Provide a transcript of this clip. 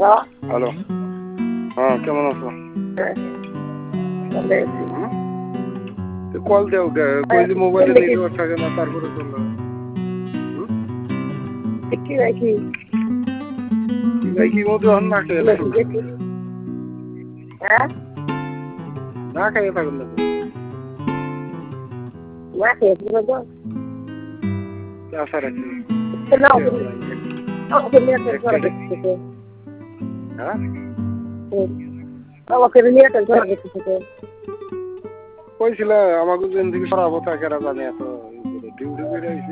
Hello, হ্যাঁ কেমন আছো? কল দেও কইলি মোবাইলে নেটওয়ার্ক থাকে না তারপরে চললো। কি মতো না খেয়ে না খাইয়ে থাকুন না আশা রাখি। কইছিল আমাকে যেদিকে সরাবো তাকে জানি এত ডিউটি করে